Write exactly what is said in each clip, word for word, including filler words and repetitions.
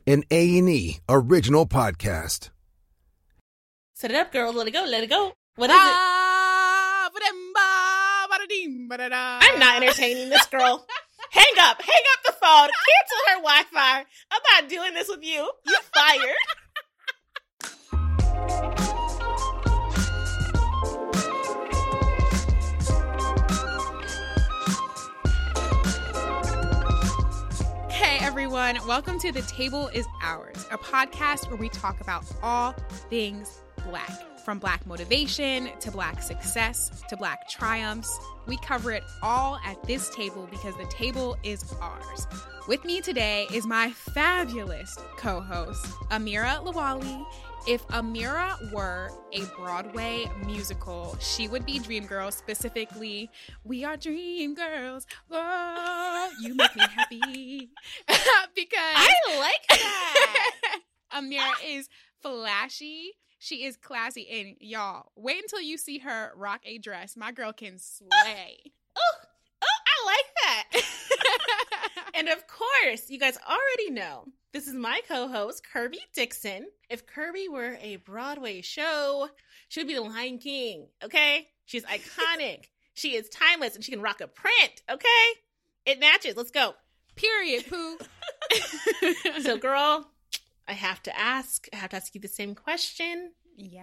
an A and E original podcast. Set it up, girl. Let it go. Let it go. What is it? I'm not entertaining this girl. Hang up. Hang up the phone. Cancel her Wi-Fi. I'm not doing this with you. You're fired. Hey everyone, welcome to The Table is Ours, a podcast where we talk about all things Black. From Black motivation to Black success to Black triumphs. We cover it all at this table because the table is ours. With me today is my fabulous co-host, Amira Lawali. If Amira were a Broadway musical, she would be Dreamgirls, specifically, We Are Dreamgirls. Oh, you make me happy. Because I like that. Amira is flashy. She is classy, and y'all, wait until you see her rock a dress. My girl can slay. Oh, oh, I like that. And of course, you guys already know, this is my co-host, Kirby Dixon. If Kirby were a Broadway show, she would be the Lion King, okay? She's iconic. She is timeless, and she can rock a print, okay? It matches. Let's go. Period, Pooh. So, girl, I have to ask, I have to ask you the same question. Yeah.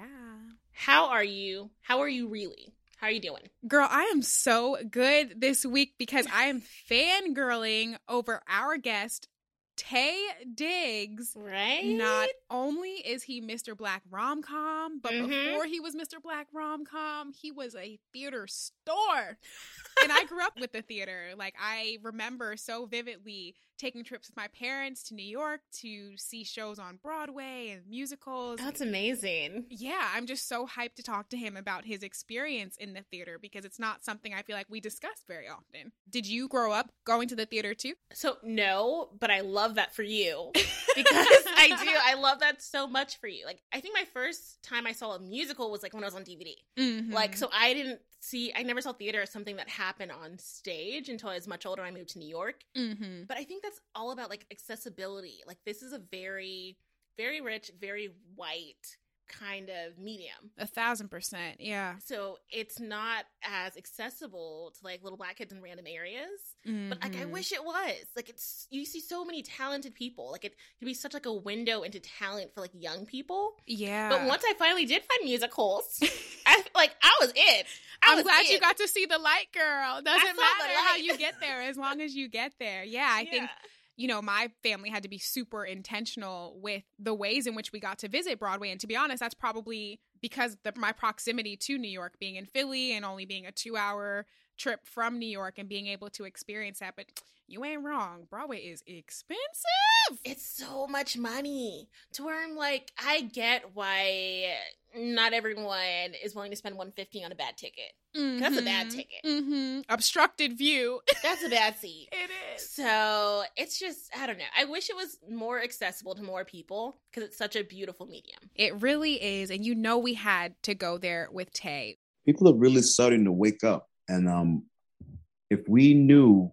How are you? How are you really? How are you doing? Girl, I am so good this week because I am fangirling over our guest, Taye Diggs. Right? Not only is he Mister Black Rom-Com, but Mm-hmm. before he was Mister Black Rom-Com, he was a theater star. And I grew up with the theater. Like, I remember so vividly taking trips with my parents to New York to see shows on Broadway and musicals. That's amazing. Yeah, I'm just so hyped to talk to him about his experience in the theater because it's not something I feel like we discuss very often. Did you grow up going to the theater too? So, no, but I love that for you because I do. I love that so much for you. Like, I think my first time I saw a musical was like when I was on D V D. Mm-hmm. Like, so I didn't see, I never saw theater as something that happened on stage until I was much older. I moved to New York. Mm-hmm. But I think that's all about like accessibility. Like, this is a very, very rich, very white kind of medium. A thousand percent, yeah. So it's not as accessible to like little Black kids in random areas. Mm-hmm. But like, I wish it was. Like, it's, you see so many talented people. Like, it could be such like a window into talent for like young people. Yeah. But once I finally did find musicals, I like I was it. I I'm was glad it. you got to see the light, girl. Doesn't saw the matter how light. you get there as long as you get there. Yeah, I Yeah. think, you know, my family had to be super intentional with the ways in which we got to visit Broadway. And to be honest, that's probably because of my proximity to New York, being in Philly and only being a two hour trip from New York and being able to experience that. But you ain't wrong. Broadway is expensive. It's so much money to where I'm like, I get why not everyone is willing to spend one hundred fifty dollars on a bad ticket. Mm-hmm. That's a bad ticket. Mm-hmm. Obstructed view. That's a bad seat. It is. So it's just, I don't know. I wish it was more accessible to more people because it's such a beautiful medium. It really is. And you know we had to go there with Taye. People are really starting to wake up. And um, if we knew,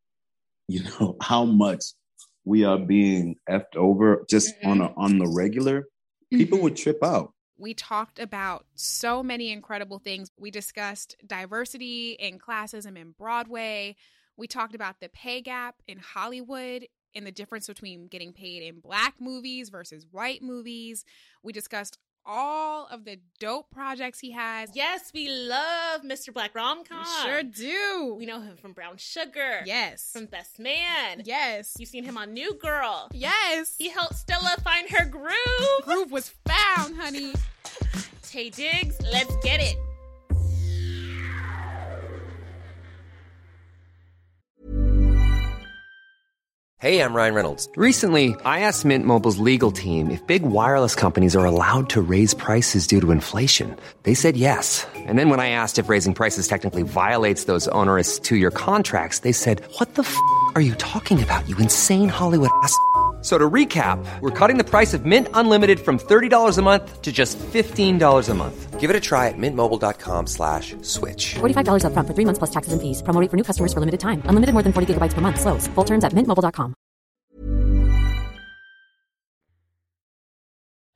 you know, how much we are being effed over just Mm-hmm. on a, on the regular, people would trip out. We talked about so many incredible things. We discussed diversity and classism in Broadway. We talked about the pay gap in Hollywood and the difference between getting paid in Black movies versus white movies. We discussed all of the dope projects he has. Yes, we love Mister Black Rom-Com. We sure do. We know him from Brown Sugar. Yes. From Best Man. Yes. You've seen him on New Girl. Yes. He helped Stella find her groove. Groove was found, honey. Taye Diggs, let's get it. Hey, I'm Ryan Reynolds. Recently, I asked Mint Mobile's legal team if big wireless companies are allowed to raise prices due to inflation. They said yes. And then when I asked if raising prices technically violates those onerous two-year contracts, they said, "What the f*** are you talking about, you insane Hollywood ass f- So to recap, we're cutting the price of Mint Unlimited from thirty dollars a month to just fifteen dollars a month. Give it a try at mintmobile.com slash switch. forty-five dollars up front for three months plus taxes and fees. Promo rate for new customers for limited time. Unlimited more than forty gigabytes per month slows full terms at mint mobile dot com.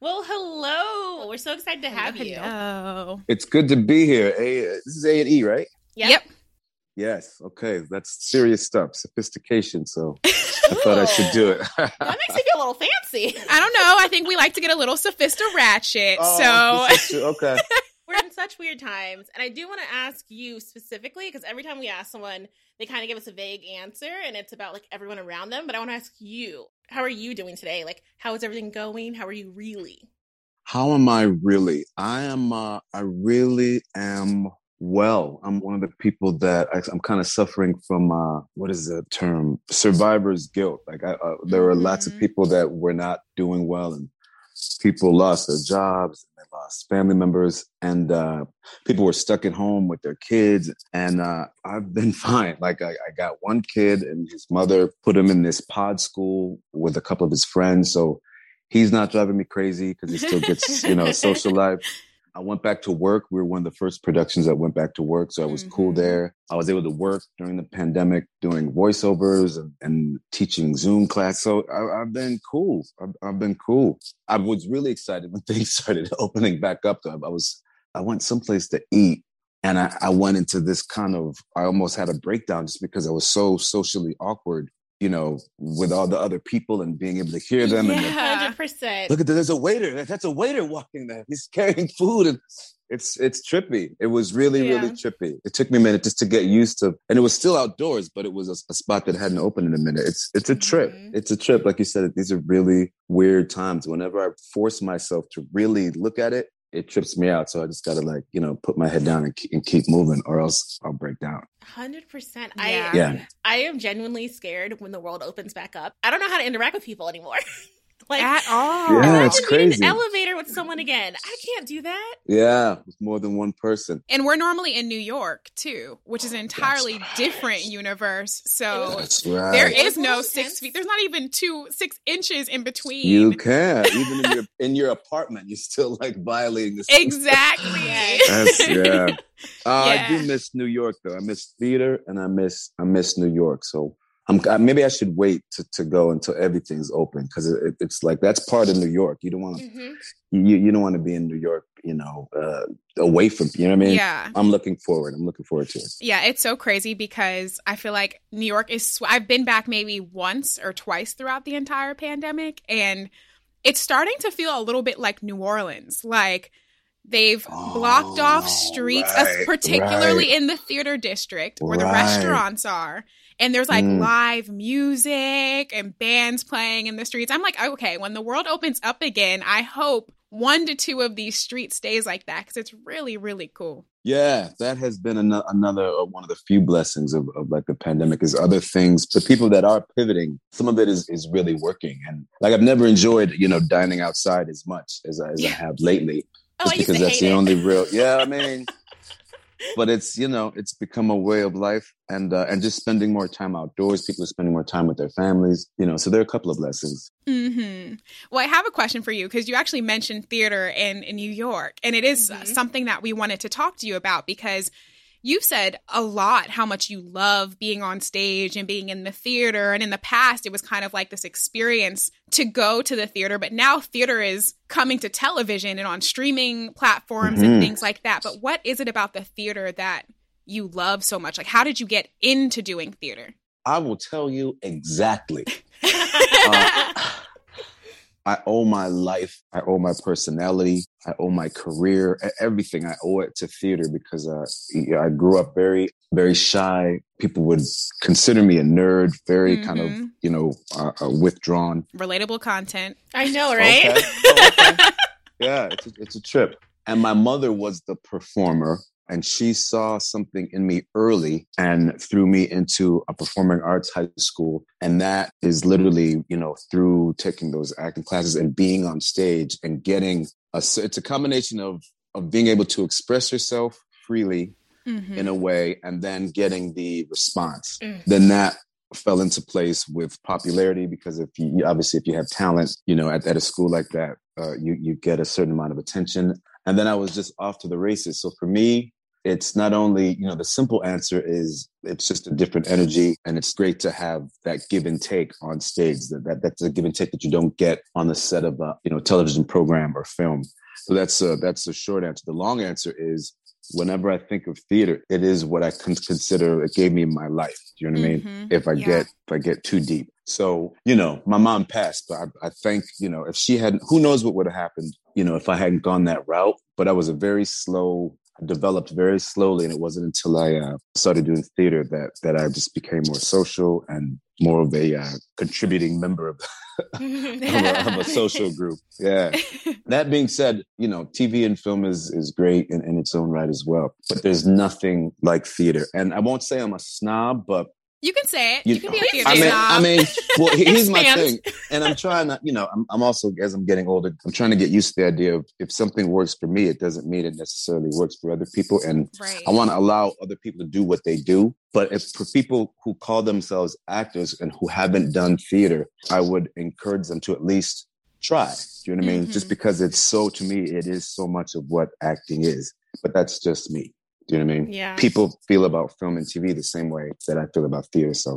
Well, hello. We're so excited to have you. Hello. It's good to be here. A, this is A and E, right? Yep. Yep. Yes. Okay. That's serious stuff. Sophistication. So I thought I should do it. That makes me feel a little fancy. I don't know. I think we like to get a little sophista ratchet. Oh, so okay. We're in such weird times. And I do want to ask you specifically, because every time we ask someone, they kind of give us a vague answer and it's about like everyone around them. But I want to ask you, how are you doing today? Like, how is everything going? How are you really? How am I really? I am, uh, I really am well. I'm one of the people that I, I'm kind of suffering from, uh, what is the term? Survivor's guilt. Like I, uh, there were mm-hmm. lots of people that were not doing well, and people lost their jobs, and they lost family members, and uh, people were stuck at home with their kids. And uh, I've been fine. Like I, I got one kid, and his mother put him in this pod school with a couple of his friends. So he's not driving me crazy because he still gets, you know, social life. I went back to work. We were one of the first productions that went back to work. So I was mm-hmm. cool there. I was able to work during the pandemic, doing voiceovers and, and teaching Zoom class. So I, I've been cool. I've, I've been cool. I was really excited when things started opening back up. Though. I was, I went someplace to eat, and I, I went into this kind of, I almost had a breakdown just because I was so socially awkward, you know, with all the other people and being able to hear them. Yeah, and one hundred percent. Look at that, there's a waiter. That's a waiter walking there. He's carrying food, and it's it's trippy. It was really, yeah. really trippy. It took me a minute just to get used to, and it was still outdoors, but it was a, a spot that hadn't opened in a minute. It's it's a trip. Mm-hmm. It's a trip. Like you said, these are really weird times. Whenever I force myself to really look at it, it trips me out. So I just got to like, you know, put my head down and keep, and keep moving, or else I'll break down. one hundred percent. Yeah. I, yeah. I am genuinely scared when the world opens back up. I don't know how to interact with people anymore. Like, at all. Yeah, it's I crazy. In an elevator with someone again. I can't do that. Yeah, with more than one person. And we're normally in New York too, which is an entirely right. different universe. So That's right. there is no six feet. There's not even two six inches in between. You can't. Even in your in your apartment, you're still like violating this. Exactly. That's, yeah. Uh, yeah. I do miss New York though. I miss theater, and I miss I miss New York. So. I'm, maybe I should wait to, to go until everything's open, because it, it's like that's part of New York. You don't want to mm-hmm. you you don't want to be in New York, you know, uh, away from, you know what I mean? Yeah. I'm looking forward. I'm looking forward to it. Yeah, it's so crazy because I feel like New York is. Sw- I've been back maybe once or twice throughout the entire pandemic, and it's starting to feel a little bit like New Orleans, like. They've oh, blocked off streets, right, particularly right. in the theater district where right. the restaurants are. And there's like mm. live music and bands playing in the streets. I'm like, okay, when the world opens up again, I hope one to two of these streets stays like that, because it's really, really cool. Yeah, that has been an- another uh, one of the few blessings of, of like the pandemic is other things. The people that are pivoting, some of it is, is really working. And like I've never enjoyed, you know, dining outside as much as I, as I have lately. Oh, Just I used because to that's hate the it. only real, yeah, I mean, but it's, you know, it's become a way of life, and uh, and just spending more time outdoors. People are spending more time with their families, you know, so there are a couple of blessings. Mm-hmm. Well, I have a question for you, because you actually mentioned theater in, in New York, and it is mm-hmm. something that we wanted to talk to you about, because you've said a lot how much you love being on stage and being in the theater. And in the past, it was kind of like this experience to go to the theater. But now theater is coming to television and on streaming platforms mm-hmm. and things like that. But what is it about the theater that you love so much? Like, how did you get into doing theater? I will tell you exactly. uh, I owe my life. I owe my personality. I owe my career. Everything. I owe it to theater, because uh, I grew up very, very shy. People would consider me a nerd, very mm-hmm. kind of, you know, uh, uh, withdrawn. Relatable content. I know, right? Okay. Oh, okay. Yeah, it's a, it's a trip. And my mother was the performer. And she saw something in me early and threw me into a performing arts high school. And that is literally, you know, through taking those acting classes and being on stage and getting a, it's a combination of, of being able to express yourself freely mm-hmm. in a way, and then getting the response. Mm. Then that fell into place with popularity, because if you, obviously, if you have talent, you know, at, at a school like that, uh, you, you get a certain amount of attention. And then I was just off to the races. So for me, it's not only, you know, the simple answer is it's just a different energy, and it's great to have that give and take on stage. That, that that's a give and take that you don't get on the set of a, you know, television program or film. So that's a, that's the short answer. The long answer is, whenever I think of theater, it is what I can consider it gave me my life. Do you know what mm-hmm. I mean? If I yeah. get if I get too deep. So, you know, my mom passed, but I, I think, you know, if she hadn't, who knows what would have happened, you know, if I hadn't gone that route. But I was a very slow, developed very slowly. And it wasn't until I uh, started doing theater that that I just became more social and more of a uh, contributing member of, of, a, of a social group. Yeah. That being said, you know, T V and film is is great in, in its own right as well. But there's nothing like theater. And I won't say I'm a snob, but you can say it. You, you can be a theater I mean, snob. I mean, well, here's my thing. And I'm trying to, you know, I'm, I'm also, as I'm getting older, I'm trying to get used to the idea of if something works for me, it doesn't mean it necessarily works for other people. And right. I want to allow other people to do what they do. But if for people who call themselves actors and who haven't done theater, I would encourage them to at least try. Do you know what mm-hmm. I mean? Just because it's so, to me, it is so much of what acting is. But that's just me. Do you know what I mean? Yeah. People feel about film and T V the same way that I feel about theater. So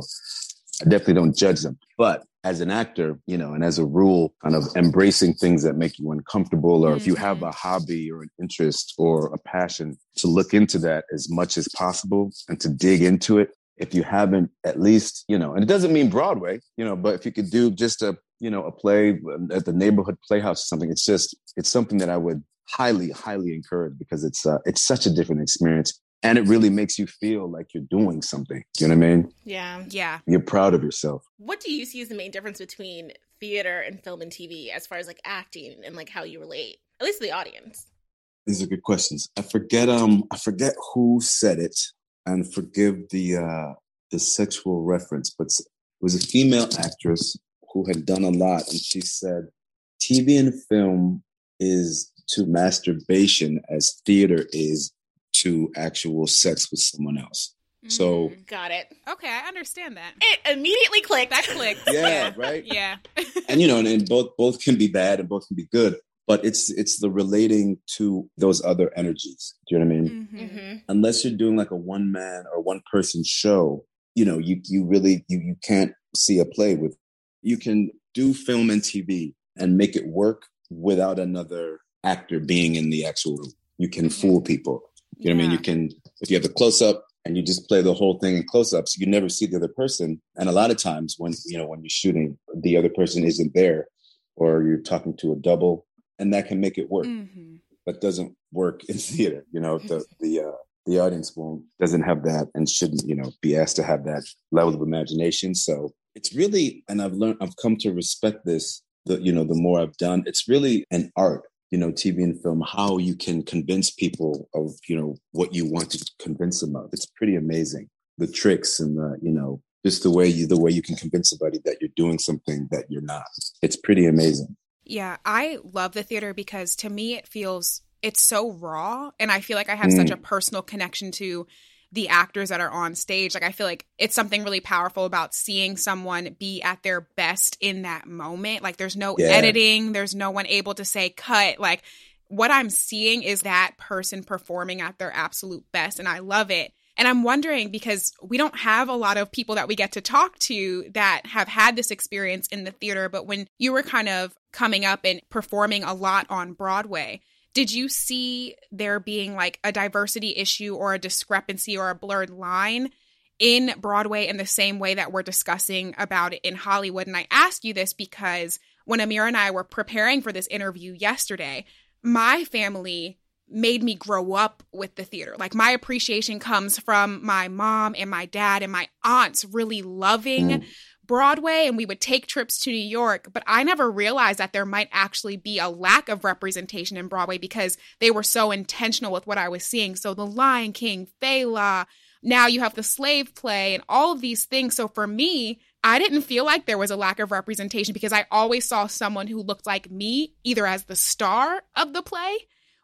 I definitely don't judge them. But as an actor, you know, and as a rule, kind of embracing things that make you uncomfortable, or mm-hmm. if you have a hobby or an interest or a passion, to look into that as much as possible and to dig into it. If you haven't, at least, you know, and it doesn't mean Broadway, you know, but if you could do just a, you know, a play at the neighborhood playhouse or something, it's just, it's something that I would highly, highly encourage, because it's uh, it's such a different experience, and it really makes you feel like you're doing something. Do you know what I mean? Yeah. Yeah. You're proud of yourself. What do you see as the main difference between theater and film and T V as far as like acting and like how you relate, at least to the audience? These are good questions. I forget um I forget who said it, and forgive the uh the sexual reference, but it was a female actress who had done a lot, and she said T V and film is to masturbation as theater is to actual sex with someone else. Mm, so got it. Okay, I understand that. It immediately clicked. That clicked. Yeah, right? Yeah. And you know, and, and both both can be bad and both can be good, but it's it's the relating to those other energies. Do you know what I mean? Mm-hmm. Mm-hmm. Unless you're doing like a one man or one person show, you know, you you really you you can't see a play with. You can do film and T V and make it work without another actor being in the actual room. You can mm-hmm. fool people. You know yeah. what I mean? You can, if you have a close up and you just play the whole thing in close ups, you never see the other person. And a lot of times when, you know, when you're shooting, the other person isn't there, or you're talking to a double, and that can make it work. Mm-hmm. But doesn't work in theater. You know, the, the, uh, the audience won't, doesn't have that, and shouldn't, you know, be asked to have that level of imagination. So it's really, and I've learned, I've come to respect this, the, you know, the more I've done, it's really an art. You know, T V and film, how you can convince people of, you know, what you want to convince them of. It's pretty amazing. The tricks and the, you know, just the way you, the way you can convince somebody that you're doing something that you're not. It's pretty amazing. Yeah, I love the theater because to me it feels, it's so raw. And I feel like I have Mm. such a personal connection to the actors that are on stage. Like, I feel like it's something really powerful about seeing someone be at their best in that moment. Like, there's no Yeah. editing. There's no one able to say cut. Like, what I'm seeing is that person performing at their absolute best. And I love it. And I'm wondering, because we don't have a lot of people that we get to talk to that have had this experience in the theater. But when you were kind of coming up and performing a lot on Broadway, did you see there being like a diversity issue or a discrepancy or a blurred line in Broadway in the same way that we're discussing about it in Hollywood? And I ask you this because when Amir and I were preparing for this interview yesterday, my family made me grow up with the theater. Like, my appreciation comes from my mom and my dad and my aunts really loving mm. Broadway, and we would take trips to New York, but I never realized that there might actually be a lack of representation in Broadway because they were so intentional with what I was seeing. So The Lion King, Fela, now you have the slave play and all of these things. So for me, I didn't feel like there was a lack of representation because I always saw someone who looked like me, either as the star of the play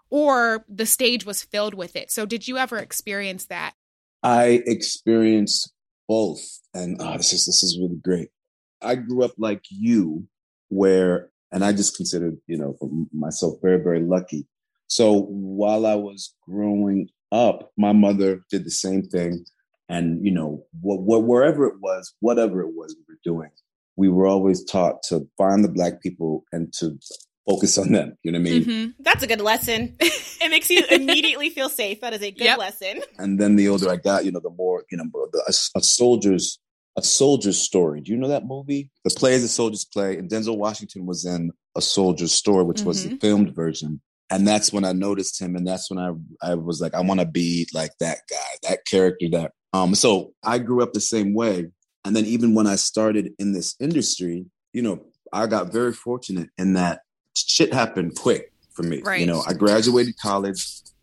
or the stage was filled with it. So did you ever experience that? I experienced both. And oh, this is this is really great. I grew up like you, where, and I just considered, you know, myself very, very lucky. So while I was growing up, my mother did the same thing. And, you know, wh- wh- wherever it was, whatever it was we were doing, we were always taught to find the Black people and to focus on them. You know what I mean? Mm-hmm. That's a good lesson. It makes you immediately feel safe. That is a good Yep. lesson. And then the older I got, you know, the more, you know, the, a, a soldier's a soldier's story. Do you know that movie? The play is A Soldier's Play, and Denzel Washington was in A Soldier's Story, which mm-hmm. was the filmed version. And that's when I noticed him, and that's when I I was like, I want to be like that guy, that character. That um. So I grew up the same way, and then even when I started in this industry, you know, I got very fortunate in that shit happened quick for me. Right. You know, I graduated college,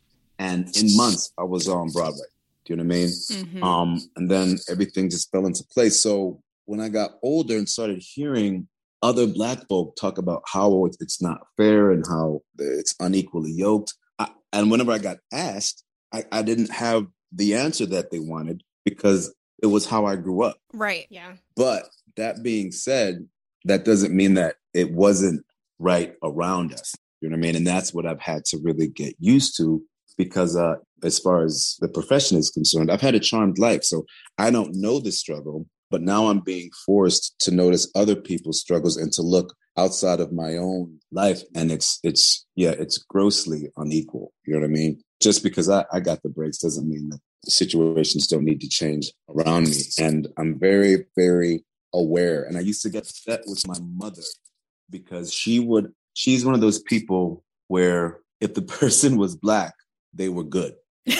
and in months I was on Broadway. Do you know what I mean? Mm-hmm. Um, and then everything just fell into place. So when I got older and started hearing other Black folk talk about how it's not fair and how it's unequally yoked, I, and whenever I got asked, I, I didn't have the answer that they wanted because it was how I grew up. Right. Yeah. But that being said, that doesn't mean that it wasn't right around us. You know what I mean? And that's what I've had to really get used to. Because uh, as far as the profession is concerned, I've had a charmed life. So I don't know the struggle, but now I'm being forced to notice other people's struggles and to look outside of my own life. And it's, it's yeah, it's grossly unequal. You know what I mean? Just because I, I got the breaks doesn't mean that situations don't need to change around me. And I'm very, very aware. And I used to get upset with my mother because she would, she's one of those people where if the person was Black, they were good. And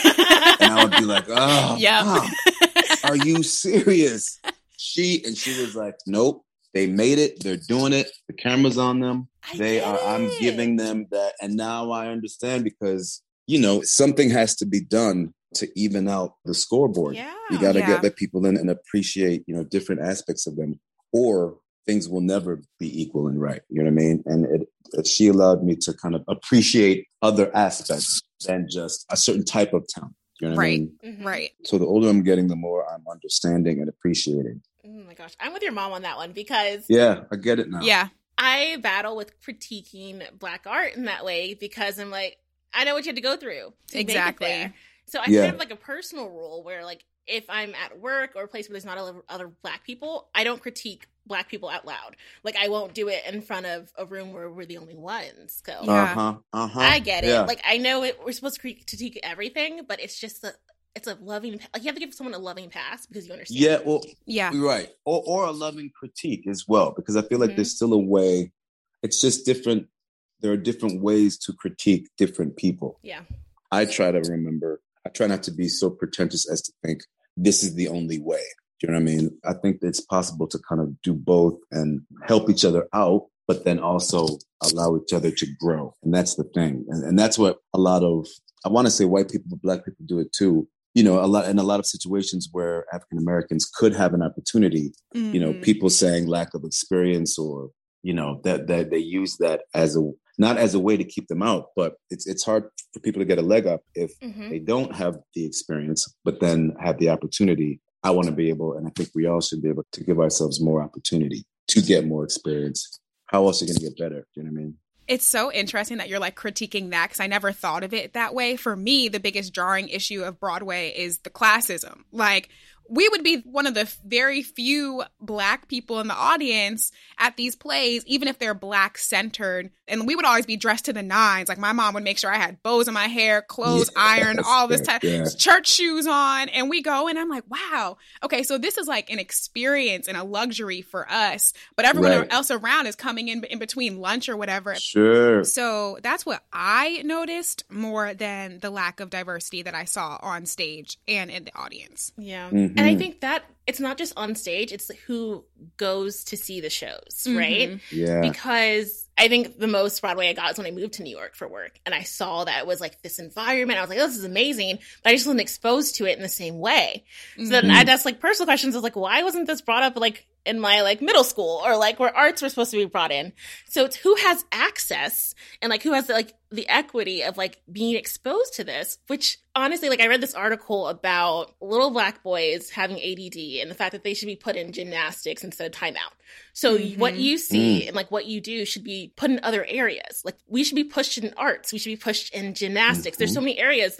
I would be like, oh, yep. Mom, are you serious? She, and she was like, nope, they made it. They're doing it. The camera's on them. I They are, it. I'm giving them that. And now I understand because, you know, something has to be done to even out the scoreboard. Yeah. You got to Yeah. get let people in and appreciate, you know, different aspects of them, or things will never be equal and right. You know what I mean? And it, it, she allowed me to kind of appreciate other aspects than just a certain type of town. You know what Right. I mean? Mm-hmm. Right. So the older I'm getting, the more I'm understanding and appreciating. Oh my gosh. I'm with your mom on that one because Yeah, I get it now. Yeah. I battle with critiquing Black art in that way because I'm like, I know what you had to go through to Exactly. make it there. So I Yeah. kind of have like a personal rule where like if I'm at work or a place where there's not other, other Black people, I don't critique Black people out loud. Like I won't do it in front of a room where we're the only ones. So Yeah. Uh-huh. Uh-huh. I get it. Yeah. Like I know it, we're supposed to critique everything, but it's just a, it's a loving, like you have to give someone a loving pass because you understand. Yeah, well, Yeah. you're right. Or, or a loving critique as well, because I feel like Mhm. there's still a way. It's just different. There are different ways to critique different people. Yeah. I try to remember, I try not to be so pretentious as to think this is the only way. Do you know what I mean? I think it's possible to kind of do both and help each other out, but then also allow each other to grow. And that's the thing. And, and that's what a lot of, I want to say white people, but Black people do it too. You know, a lot in a lot of situations where African Americans could have an opportunity, Mm-hmm. you know, people saying lack of experience or, you know, that that they use that as a, not as a way to keep them out, but it's it's hard for people to get a leg up if Mm-hmm. they don't have the experience, but then have the opportunity. I want to be able, and I think we all should be able to give ourselves more opportunity to get more experience. How else are you going to get better? Do you know what I mean? It's so interesting that you're like critiquing that because I never thought of it that way. For me, the biggest jarring issue of Broadway is the classism. Like, we would be one of the very few Black people in the audience at these plays, even if they're Black centered. And we would always be dressed to the nines. Like my mom would make sure I had bows in my hair, clothes Yes, ironed, all this time, yeah. church shoes on. And we go and I'm like, wow, okay, so this is like an experience and a luxury for us. But everyone Right. else around is coming in in between lunch or whatever. Sure. So that's what I noticed more than the lack of diversity that I saw on stage and in the audience. Yeah. Mhm. And I think that it's not just on stage, it's who goes to see the shows, right? Yeah. Because I think the most Broadway I got was when I moved to New York for work. And I saw that it was like this environment. I was like, oh, this is amazing. But I just wasn't exposed to it in the same way. So then I'd ask like personal questions. I was like, why wasn't this brought up like in my like middle school or like where arts were supposed to be brought in? So it's who has access and like who has like the equity of like being exposed to this, which honestly, like I read this article about little Black boys having A D D and the fact that they should be put in gymnastics instead of timeout. So Mhm. what you see Mm. and like what you do should be put in other areas. Like we should be pushed in arts. We should be pushed in gymnastics. There's so many areas that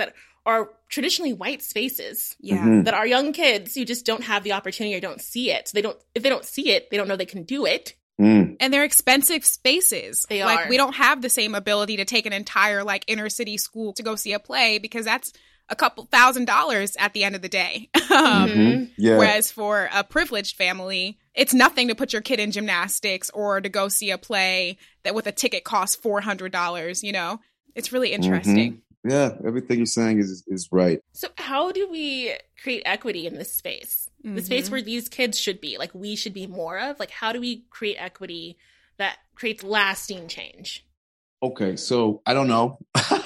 are traditionally white spaces. Yeah. Mm-hmm. That our young kids who just don't have the opportunity or don't see it. So they don't, if they don't see it, they don't know they can do it. Mm. And they're expensive spaces. They like, are. we don't have the same ability to take an entire like inner city school to go see a play because that's a couple thousand dollars at the end of the day. um, Mhm. Yeah. Whereas for a privileged family, it's nothing to put your kid in gymnastics or to go see a play that with a ticket costs four hundred dollars, you know? It's really interesting. Mhm. Yeah, everything you're saying is is right. So how do we create equity in this space? The space Mhm. where these kids should be, like we should be more of? Like how do we create equity that creates lasting change? Okay, so I don't know.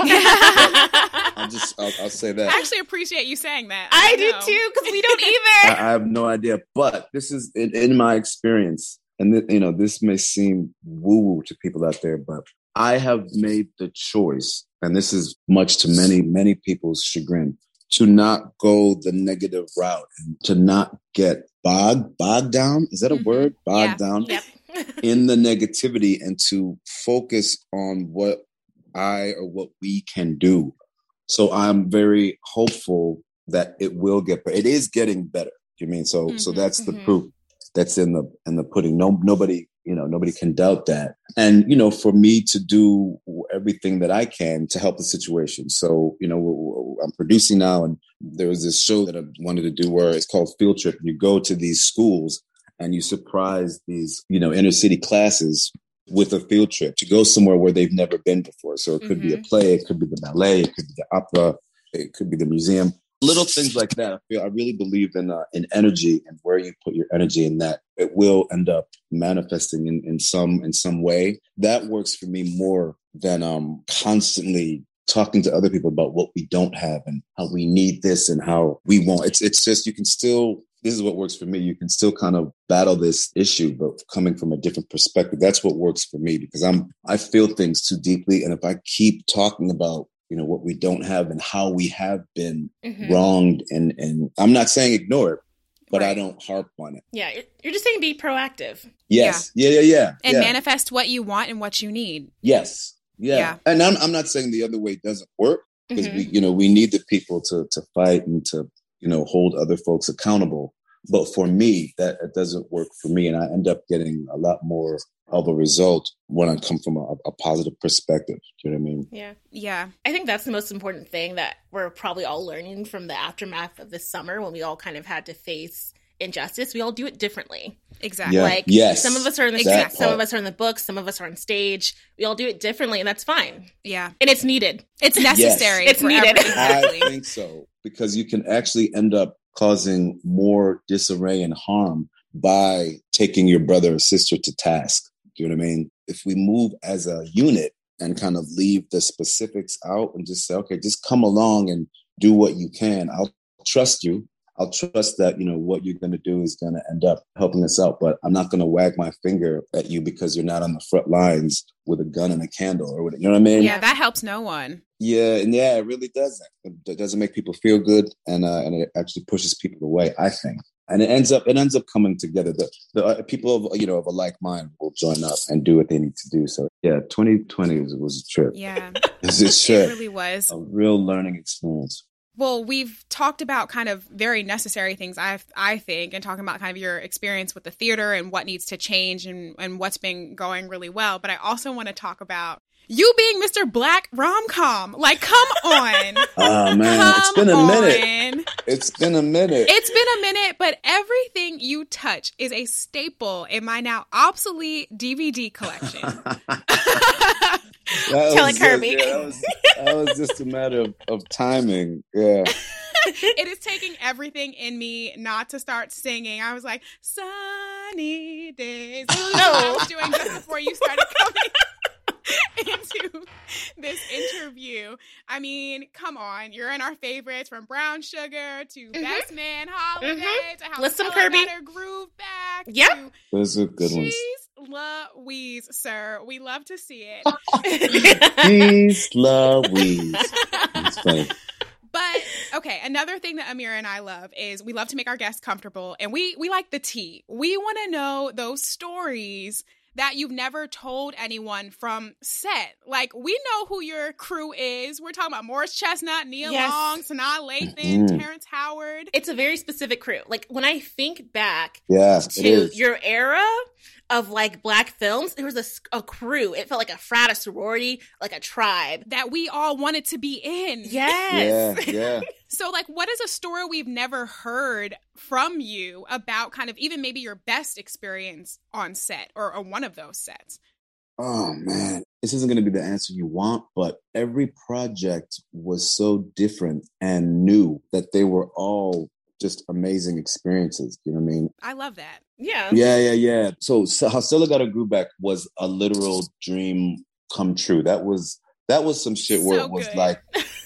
I'll just I'll, I'll say I that. actually appreciate you saying that. I don't do know. too, because we don't I, either. I have no idea, but this is in, in my experience, and th- you know, this may seem woo-woo to people out there, but I have made the choice, and this is much to many, many people's chagrin, to not go the negative route and to not get bogged, bogged down. Is that a Mhm. word? Bogged Yeah. down Yep. in the negativity, and to focus on what I or what we can do. So I'm very hopeful that it will get better. It is getting better. You mean so? So Mhm, that's the mhm. proof that's in the in the pudding. No, nobody, you know, nobody can doubt that. And you know, for me to do everything that I can to help the situation. So you know, I'm producing now, and there was this show that I wanted to do where it's called Field Trip. And you go to these schools and you surprise these, you know, inner city classes with a field trip to go somewhere where they've never been before. So it could be a play, it could be the ballet, it could be the opera, it could be the museum. Little things like that. I feel I really believe in uh, in energy and where you put your energy in that it will end up manifesting in, in some in some way. That works for me more than um constantly talking to other people about what we don't have and how we need this and how we won't. It's it's just you can still. This is what works for me. You can still kind of battle this issue, but coming from a different perspective. That's what works for me because I'm I feel things too deeply, and if I keep talking about you know what we don't have and how we have been Mhm. wronged, and and I'm not saying ignore it, but I Right. don't harp on it. Yeah, you're, you're just saying be proactive. Yes, yeah, yeah, yeah, And yeah. manifest what you want and what you need. Yes, yeah. Yeah. And I'm I'm not saying the other way doesn't work because Mhm. we you know we need the people to to fight and to you know hold other folks accountable. But for me, that it doesn't work for me, and I end up getting a lot more of a result when I come from a, a positive perspective. Do you know what I mean? Yeah. Yeah. I think that's the most important thing that we're probably all learning from the aftermath of this summer when we all kind of had to face injustice. We all do it differently. Exactly. Yeah. Like Yes. some of us are in the That streets, some of part. us are in the books, some of us are on stage. We all do it differently, and that's fine. Yeah. And it's needed. It's necessary. It's for needed. every- Exactly. I think so because you can actually end up causing more disarray and harm by taking your brother or sister to task. Do you know what I mean? If we move as a unit and kind of leave the specifics out and just say, okay, just come along and do what you can. I'll trust you. I'll trust that, you know, what you're going to do is going to end up helping us out. But I'm not going to wag my finger at you because you're not on the front lines with a gun and a candle or whatever. You know what I mean? Yeah, that helps no one. Yeah, and yeah, it really doesn't. It doesn't make people feel good, and uh, and it actually pushes people away, I think. And it ends up it ends up coming together. The the uh, people of you know of a like mind will join up and do what they need to do. So yeah, twenty twenty was, was a trip. Yeah. It was a It trip, really was. a real learning experience. Well, we've talked about kind of very necessary things, I I think, and talking about kind of your experience with the theater and what needs to change and, and what's been going really well. But I also want to talk about you being Mister Black Rom-Com. Like, come on. Oh man, Come it's been a on. minute. It's been a minute. It's been a minute, but everything you touch is a staple in my now obsolete D V D collection. That Tell was it, Kirby. Just, yeah, that, was, that was just a matter of, of timing. Yeah. It is taking everything in me not to start singing. I was like, sunny days. Literally what I was doing just before you started coming into this interview. I mean, come on. You're in our favorites from Brown Sugar to Best Man Holiday to How List 'em, Stella Kirby. Got Her Groove Back. Yep. to Those are good ones. Jeez Louise, sir. We love to see it. Jeez Louise. It's funny. But okay, another thing that Amira and I love is we love to make our guests comfortable, and we we like the tea. We want to know those stories that you've never told anyone from set. Like, we know who your crew is. We're talking about Morris Chestnut, Nia Yes. Long, Sanaa Lathan, Mm. Terrence Howard. It's a very specific crew. Like, when I think back Yeah, it to is. your era of like Black films, there was a, s- a crew. It felt like a frat, a sorority, like a tribe. That we all wanted to be in. Yes. Yeah, yeah. So, like, what is a story we've never heard from you about kind of even maybe your best experience on set or, or one of those sets? Oh man, this isn't going to be the answer you want, but every project was so different and new that they were all just amazing experiences. You know what I mean? I love that. Yeah. Yeah, yeah, yeah. So, so How Stella Got Her Groove Back was a literal dream come true. That was that was some shit where So it was good. like,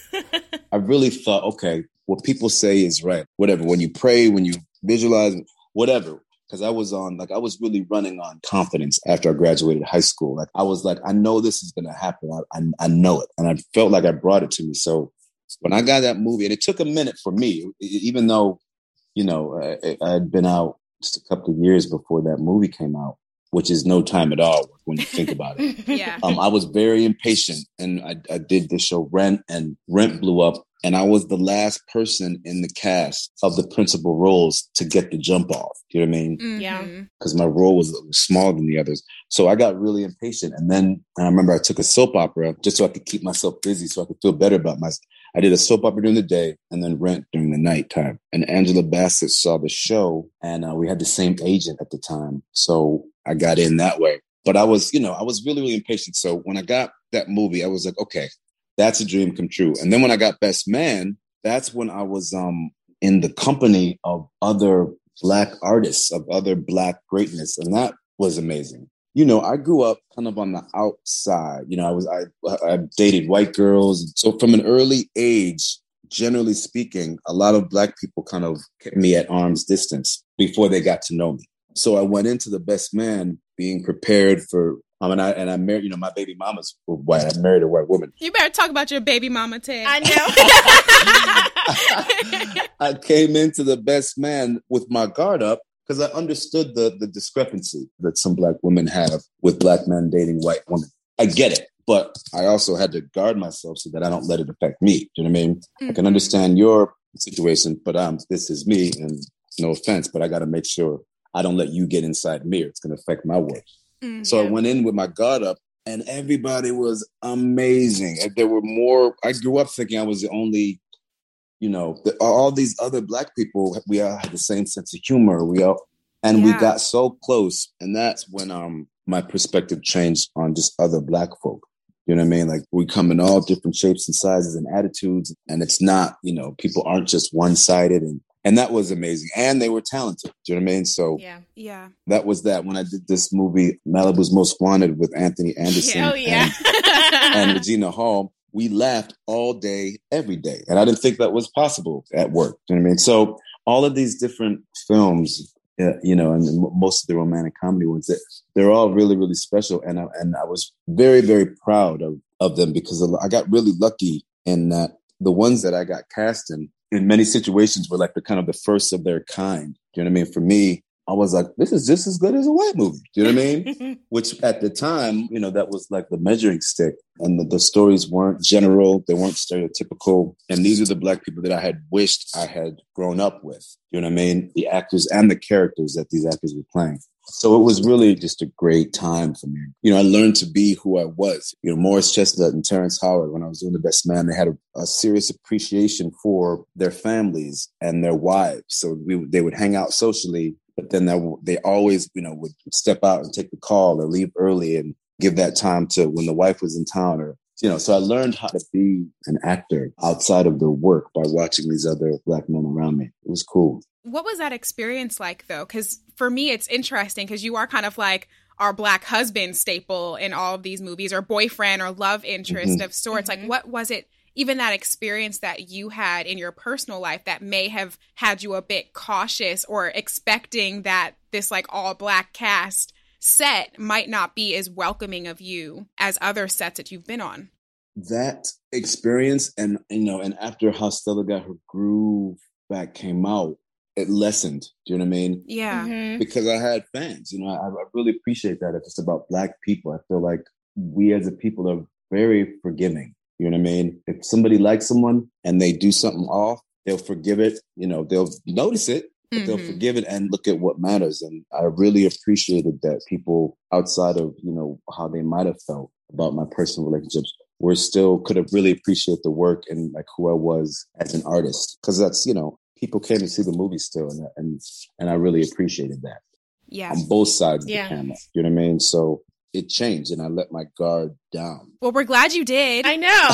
I really thought, okay, what people say is right. Whatever. When you pray, when you visualize, whatever. Because I was on, like, I was really running on confidence after I graduated high school. Like, I was like, I know this is going to happen. I, I, I know it. And I felt like I brought it to me. So when I got that movie, and it took a minute for me, even though, you know, I, I had been out just a couple of years before that movie came out, which is no time at all when you think about it. Yeah. Um, I was very impatient, and I, I did the show Rent, and Rent blew up, and I was the last person in the cast of the principal roles to get the jump off. You know what I mean? Mhm. Yeah. Because my role was smaller than the others. So I got really impatient. And then I remember I took a soap opera just so I could keep myself busy, so I could feel better about myself. I did a soap opera during the day and then Rent during the nighttime. And Angela Bassett saw the show, and uh, we had the same agent at the time. So I got in that way. But I was, you know, I was really, really impatient. So when I got that movie, I was like, okay, that's a dream come true. And then when I got Best Man, that's when I was um, in the company of other Black artists, of other Black greatness. And that was amazing. You know, I grew up kind of on the outside. You know, I was, I, I dated white girls. So from an early age, generally speaking, a lot of Black people kind of kept me at arm's distance before they got to know me. So I went into the Best Man being prepared for, um, and I and I married, you know, my baby mamas were white. I married a white woman. You better talk about your baby mama, Ted. I know. I came into the Best Man with my guard up because I understood the the discrepancy that some Black women have with Black men dating white women. I get it, but I also had to guard myself so that I don't let it affect me. Do you know what I mean? Mm-hmm. I can understand your situation, but um, this is me, and no offense, but I got to make sure I don't let you get inside me. It's going to affect my work. Mm, so yeah. I went in with my guard up, and everybody was amazing. There were more. I grew up thinking I was the only, you know, the, all these other Black people. We all had the same sense of humor. We all, and yeah. we got so close. And that's when um my perspective changed on just other Black folk. You know what I mean? Like, we come in all different shapes and sizes and attitudes, and it's not, you know, people aren't just one-sided, and and that was amazing. And they were talented. Do you know what I mean? So yeah, yeah. That was that. When I did this movie, Malibu's Most Wanted, with Anthony Anderson oh, yeah. and, and Regina Hall, we laughed all day, every day. And I didn't think that was possible at work. Do you know what I mean? So all of these different films, uh, you know, and most of the romantic comedy ones, they're all really, really special. And I, and I was very, very proud of, of them, because I got really lucky in that the ones that I got cast in, in many situations, were like the kind of the first of their kind. Do you know what I mean? For me, I was like, this is just as good as a white movie. Do you know what I mean? Which at the time, you know, that was like the measuring stick. And the, the stories weren't general. They weren't stereotypical. And these are the Black people that I had wished I had grown up with. You know what I mean? The actors and the characters that these actors were playing. So it was really just a great time for me. You know, I learned to be who I was. You know, Morris Chestnut and Terrence Howard, when I was doing The Best Man, they had a, a serious appreciation for their families and their wives. So we they would hang out socially, but then they, they always, you know, would step out and take the call or leave early and give that time to when the wife was in town, or, you know. So I learned how to be an actor outside of the work by watching these other Black men around me. It was cool. What was that experience like, though? Because for me, it's interesting because you are kind of like our Black husband staple in all of these movies, or boyfriend or love interest mm-hmm. of sorts. Mm-hmm. Like, what was it, even that experience that you had in your personal life, that may have had you a bit cautious or expecting that this like all Black cast set might not be as welcoming of you as other sets that you've been on? That experience, and, you know, and after How Stella Got Her Groove Back came out, it lessened. Do you know what I mean? Yeah. Mhm. Because I had fans. You know, I, I really appreciate that. It's just about Black people. I feel like we as a people are very forgiving. You know what I mean? If somebody likes someone and they do something off, they'll forgive it. You know, they'll notice it, but Mm-hmm. they'll forgive it and look at what matters. And I really appreciated that people outside of, you know, how they might have felt about my personal relationships were still could have really appreciate the work and like who I was as an artist. Cause that's, you know, people came to see the movie still. And, and, and I really appreciated that Yeah. on both sides of Yeah. the camera. You know what I mean? So it changed and I let my guard down. Well, we're glad you did. I know.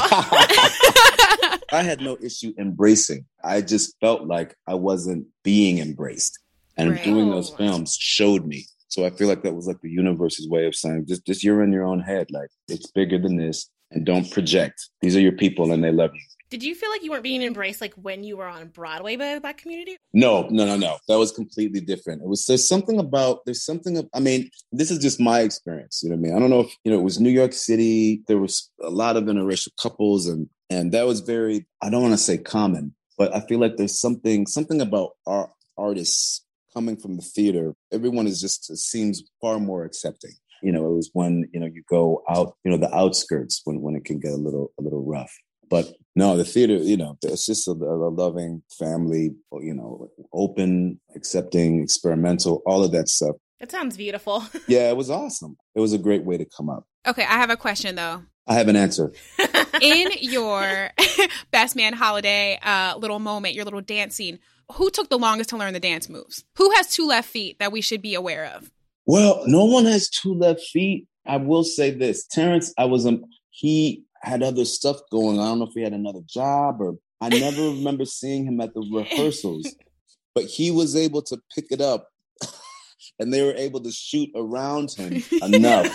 I had no issue embracing. I just felt like I wasn't being embraced. And Right. doing those films showed me. So I feel like that was like the universe's way of saying, just, just you're in your own head. Like, it's bigger than this. And don't project. These are your people and they love you. Did you feel like you weren't being embraced like when you were on Broadway by the Black community? No, no, no, no. That was completely different. It was, there's something about, there's something, of, I mean, this is just my experience. You know what I mean? I don't know if, you know, it was New York City. There was a lot of interracial couples and, and that was very, I don't want to say common, but I feel like there's something, something about our artists coming from the theater. Everyone is just, it seems far more accepting. You know, it was when, you know, you go out, you know, the outskirts when, when it can get a little, a little rough. But no, the theater, you know, it's just a, a loving family, you know, open, accepting, experimental, all of that stuff. That sounds beautiful. Yeah, it was awesome. It was a great way to come up. Okay, I have a question though. I have an answer. In your Best Man Holiday uh, little moment, your little dance scene, who took the longest to learn the dance moves? Who has two left feet that we should be aware of? Well, no one has two left feet. I will say this. Terrence, I was, um, he had other stuff going. I don't know if he had another job or I never remember seeing him at the rehearsals, but he was able to pick it up and they were able to shoot around him enough.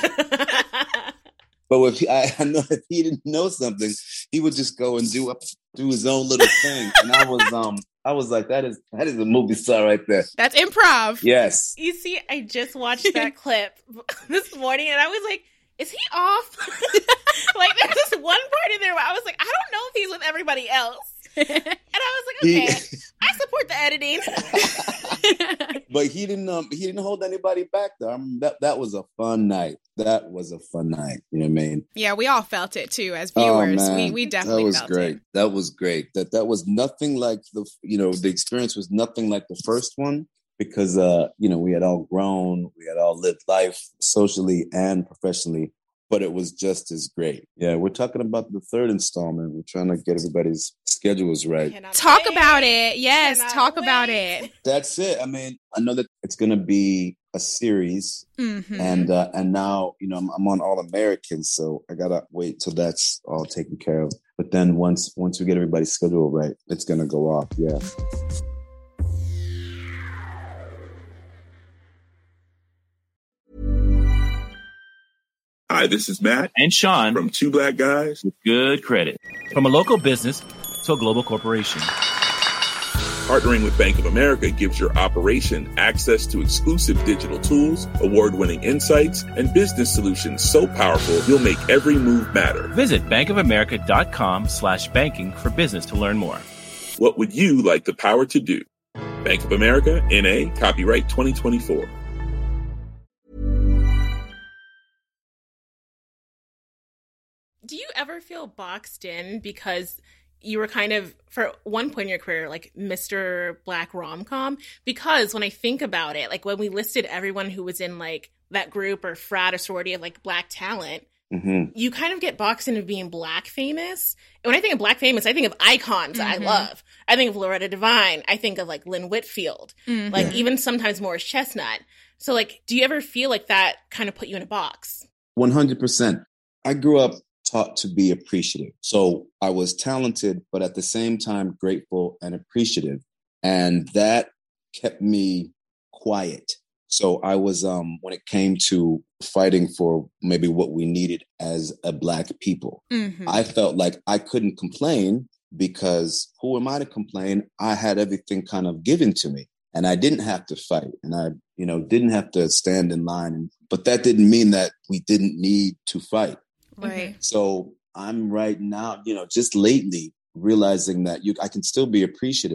But if he, I, I know if he didn't know something, he would just go and do do his own little thing. And I was um I was like, that is that is a movie star right there. That's improv. Yes. You see, I just watched that clip this morning and I was like, is he off? Like, there's this one part in there where I was like, I don't know if he's with everybody else. And I was like, okay, He- I support the editing. But he didn't um he didn't hold anybody back though. I mean, that that was a fun night. That was a fun night. You know what I mean? Yeah, we all felt it too as Oh, viewers. man. we we definitely that was felt great. it. That was great. That that was nothing like the you know the experience was nothing like the first one because uh you know we had all grown, we had all lived life socially and professionally, but it was just as great. Yeah, we're talking about the third installment. We're trying to get everybody's schedules right. Cannot Talk wait. about it. Yes, Cannot talk about wait. it. That's it. I mean, I know that it's going to be a series. Mhm. And uh, and now, you know, I'm, I'm on All Americans, so I gotta wait till that's all taken care of. But then once once we get everybody's schedule right, it's gonna go off. Yeah. Hi, this is Matt and Sean from Two Black Guys. with good credit. From a local business to a global corporation. Partnering with Bank of America gives your operation access to exclusive digital tools, award-winning insights, and business solutions so powerful you'll make every move matter. Visit bankofamerica.com slash banking for business to learn more. What would you like the power to do? Bank of America, N A, copyright twenty twenty-four. Do you ever feel boxed in because you were kind of, for one point in your career, like Mister Black rom-com? Because when I think about it, like when we listed everyone who was in like that group or frat or sorority of like Black talent, Mm-hmm. you kind of get boxed into being Black famous. And when I think of Black famous, I think of icons that Mhm. I love. I think of Loretta Devine. I think of like Lynn Whitfield. Mhm. Like even sometimes Morris Chestnut. So like, do you ever feel like that kind of put you in a box? one hundred percent. I grew up taught to be appreciative. So I was talented, but at the same time, grateful and appreciative. And that kept me quiet. So I was, um, when it came to fighting for maybe what we needed as a Black people, Mhm. I felt like I couldn't complain because who am I to complain? I had everything kind of given to me and I didn't have to fight and I, you know, didn't have to stand in line. But that didn't mean that we didn't need to fight. Right. So I'm right now, you know, just lately realizing that you, I can still be appreciative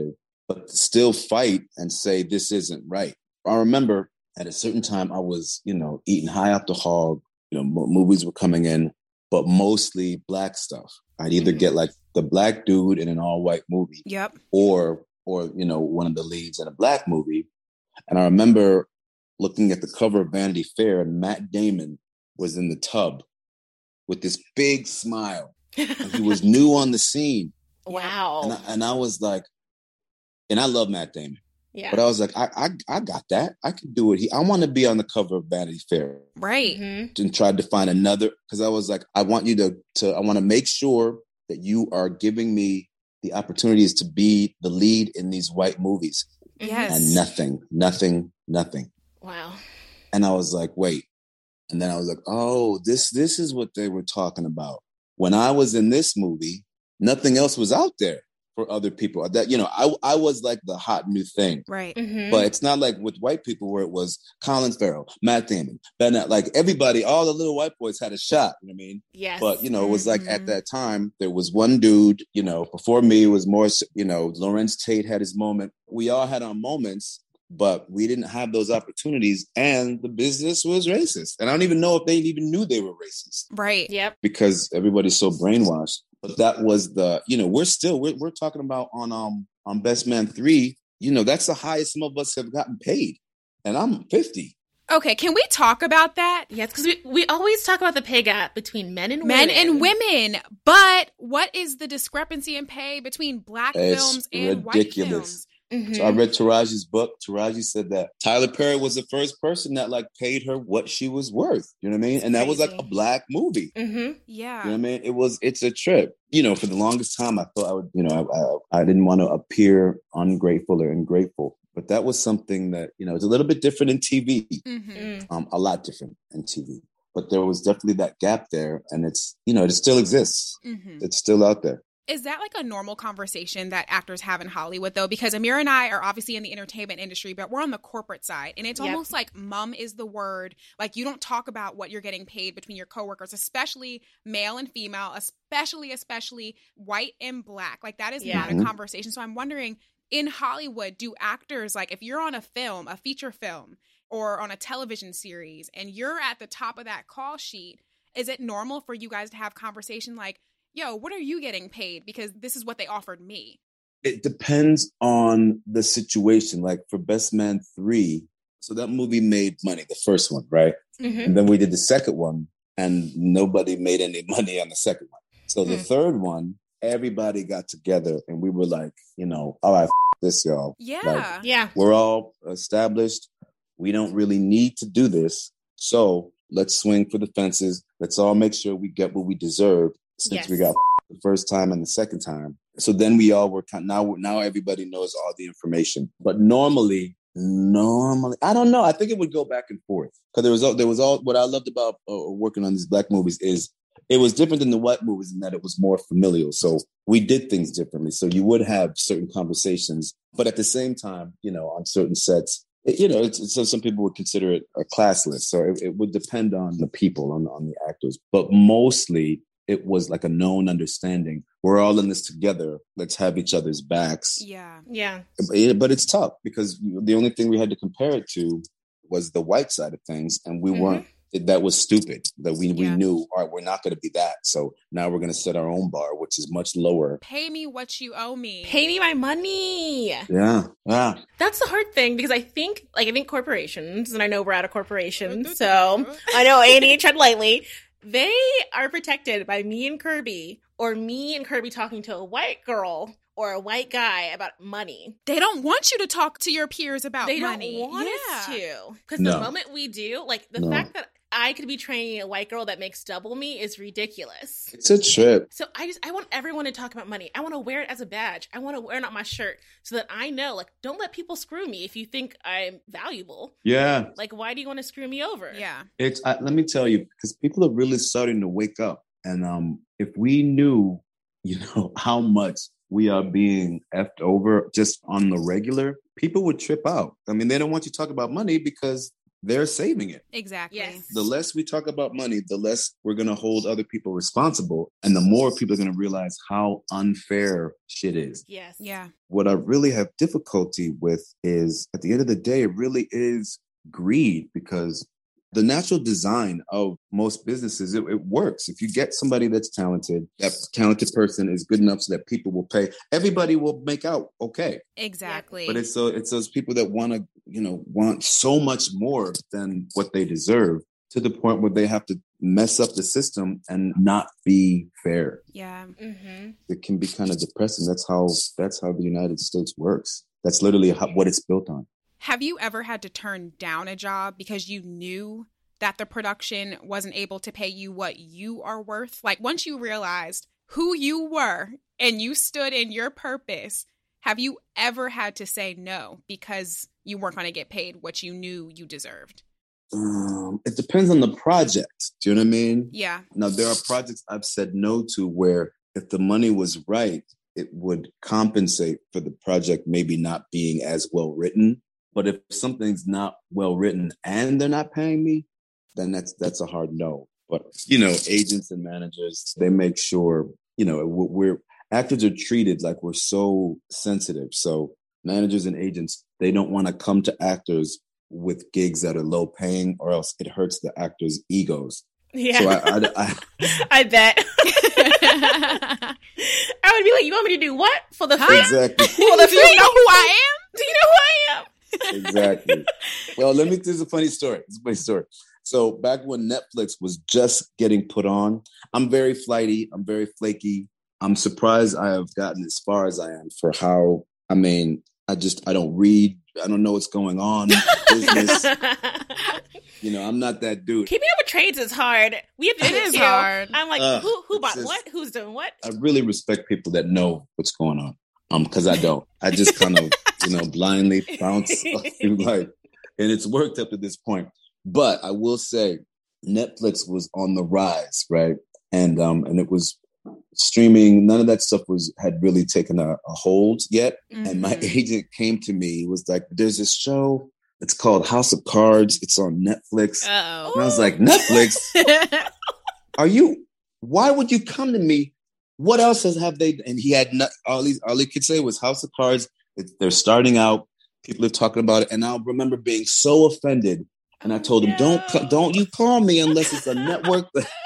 but still fight and say this isn't right. I remember at a certain time I was, you know, eating high off the hog. You know, movies were coming in, but mostly black stuff. I'd either mm-hmm. get like the black dude in an all white movie, yep, or or you know, one of the leads in a black movie. And I remember looking at the cover of Vanity Fair, and Matt Damon was in the tub with this big smile. And he was new on the scene. Wow. And I, and I was like, and I love Matt Damon. Yeah. But I was like, I I, I got that. I can do it. He, I want to be on the cover of Vanity Fair. Right. Mm-hmm. And tried to find another, because I was like, I want you to, to, I want to make sure that you are giving me the opportunities to be the lead in these white movies. Yes. And nothing, nothing, nothing. Wow. And I was like, wait. And then I was like, oh, this, this is what they were talking about. When I was in this movie, nothing else was out there for other people. That, you know, I I was like the hot new thing. Right. Mm-hmm. But it's not like with white people where it was Colin Farrell, Matt Damon, Ben, like everybody, all the little white boys had a shot. You know what I mean? Yes. But, you know, it was mm-hmm. like at that time, there was one dude, you know, before me, it was more, you know, Lawrence Tate had his moment. We all had our moments, but we didn't have those opportunities, and the business was racist. And I don't even know if they even knew they were racist. Right. Yep. Because everybody's so brainwashed. But that was the, you know, we're still, we're, we're talking about on, um, on Best Man three, you know, that's the highest some of us have gotten paid. And I'm fifty. Okay, can we talk about that? Yes, because we, we always talk about the pay gap between men and men women. Men and women. But what is the discrepancy in pay between black it's films and ridiculous. white films? Mm-hmm. So I read Taraji's book. Taraji said that Tyler Perry was the first person that like paid her what she was worth. You know what I mean? That's and that crazy. was like a black movie. Mm-hmm. Yeah. You know what I mean? It was, it's a trip. You know, for the longest time, I thought I would, you know, I, I, I didn't want to appear ungrateful or ungrateful. But that was something that, you know, it's a little bit different in T V. Mm-hmm. Um, a lot different in T V. But there was definitely that gap there. And it's, you know, it still exists. Mm-hmm. It's still out there. Is that like a normal conversation that actors have in Hollywood, though? Because Amir and I are obviously in the entertainment industry, but we're on the corporate side. And it's Yep. almost like mum is the word. Like, you don't talk about what you're getting paid between your coworkers, especially male and female, especially, especially white and black. Like, that is Yeah. not a conversation. So I'm wondering, in Hollywood, do actors, like, if you're on a film, a feature film, or on a television series, and you're at the top of that call sheet, is it normal for you guys to have conversation like, yo, what are you getting paid? Because this is what they offered me. It depends on the situation. Like for Best Man three, so that movie made money, the first one, right? Mm-hmm. And then we did the second one, and nobody made any money on the second one. So the Mm. third one, everybody got together, and we were like, you know, all right, f- this, y'all. Yeah. Like, Yeah. we're all established. We don't really need to do this. So let's swing for the fences. Let's all make sure we get what we deserve, since Yes. we got the first time and the second time. So then we all were kind now, now everybody knows all the information. But normally, normally, I don't know. I think it would go back and forth. Because there was all, there was all, what I loved about uh, working on these black movies is it was different than the white movies in that it was more familial. So we did things differently. So you would have certain conversations, but at the same time, you know, on certain sets, it, you know, it's, it's, so some people would consider it a classless. So it, it would depend on the people, on, on the actors. But mostly, it was like a known understanding. We're all in this together. Let's have each other's backs. Yeah. Yeah. But it's tough because the only thing we had to compare it to was the white side of things. And we Mm-hmm. weren't, that was stupid that we, we Yeah. knew, all right, we're not going to be that. So now we're going to set our own bar, which is much lower. Pay me what you owe me. Pay me my money. Yeah. Yeah. That's the hard thing because I think, like, I think corporations, and I know we're out of corporations, so I know A and E tread lightly. They are protected by me and Kirby, or me and Kirby talking to a white girl or a white guy about money. They don't want you to talk to your peers about They money. don't want yeah. us to. Because No. the moment we do, like, the No. fact that I could be training a white girl that makes double me is ridiculous. It's a trip. So I just, I want everyone to talk about money. I want to wear it as a badge. I want to wear it on my shirt so that I know, like, don't let people screw me if you think I'm valuable. Yeah. Like, why do you want to screw me over? Yeah. It's, I, let me tell you, because people are really starting to wake up. And um, if we knew, you know, how much we are being effed over just on the regular, people would trip out. I mean, they don't want you to talk about money because they're saving it. Exactly. Yes. The less we talk about money, the less we're going to hold other people responsible. And the more people are going to realize how unfair shit is. Yes. Yeah. What I really have difficulty with is, at the end of the day, it really is greed, because the natural design of most businesses, it, it works. If you get somebody that's talented, that talented person is good enough so that people will pay, everybody will make out okay. Exactly. But it's so it's those people that want to, you know, want so much more than what they deserve, to the point where they have to mess up the system and not be fair. Yeah. Mm-hmm. It can be kind of depressing. That's how that's how the United States works. That's literally how, what it's built on. Have you ever had to turn down a job because you knew that the production wasn't able to pay you what you are worth? Like, once you realized who you were and you stood in your purpose, have you ever had to say no because you weren't going to get paid what you knew you deserved? Um, it depends on the project. Do you know what I mean? Yeah. Now, there are projects I've said no to where if the money was right, it would compensate for the project maybe not being as well written. But if something's not well written and they're not paying me, then that's that's a hard no. But, you know, agents and managers, they make sure, you know, we're actors are treated like we're so sensitive. So managers and agents, they don't want to come to actors with gigs that are low paying, or else it hurts the actors' egos. Yeah. So I, I, I, I bet. I would be like, you want me to do what? For the free? Exactly. For the Do you know who I am? Do you know who I am? Exactly. Well, let me, this is a funny story. It's a funny story. So back when Netflix was just getting put on, I'm very flighty. I'm very flaky. I'm surprised I have gotten as far as I am for how, I mean, I just, I don't read. I don't know what's going on in business. You know, I'm not that dude. Keeping up with trades is hard. We have to It do it is too. hard. I'm like, Uh, who who it's bought just- what? Who's doing what? I really respect people that know what's going on. Um, because I don't. I just kind of, you know, blindly bounce through life. And it's worked up to this point. But I will say Netflix was on the rise, right? And um, and it was streaming. None of that stuff was had really taken a, a hold yet. Mm-hmm. And my agent came to me, was like, there's this show, it's called House of Cards. It's on Netflix. Uh-oh. And I was like, Netflix? Are you, why would you come to me? What else has have they, and he had not, all these, all he could say was House of Cards. It, they're starting out. People are talking about it. And I remember being so offended. And I told him, No. don't, ca- don't you call me unless it's a network.